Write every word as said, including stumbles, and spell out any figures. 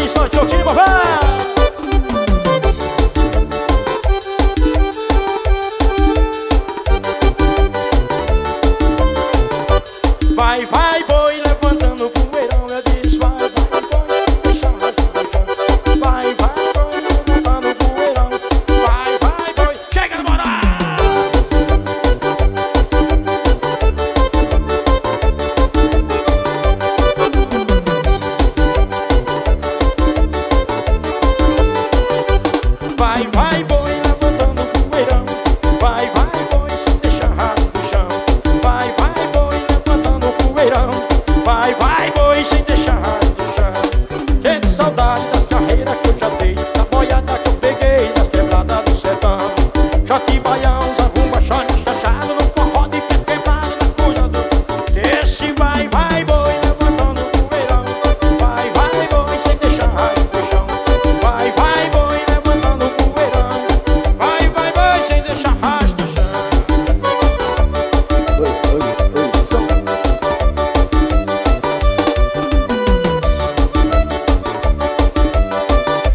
só Tiotinho, papai. Vai, vai, boi, levantando o poeirão. Eu disse, vai, vai, boi, deixa a razão. Vai, vai, boi, levantando o poeirão. Vai, vai, boi, chega na moral. Vai, vai, boi, levantando o poeirão. Vai, vai, boi, sem deixar ralo no chão. Vai, vai, boi, levantando o poeirão. Vai, vai, boi, sem deixar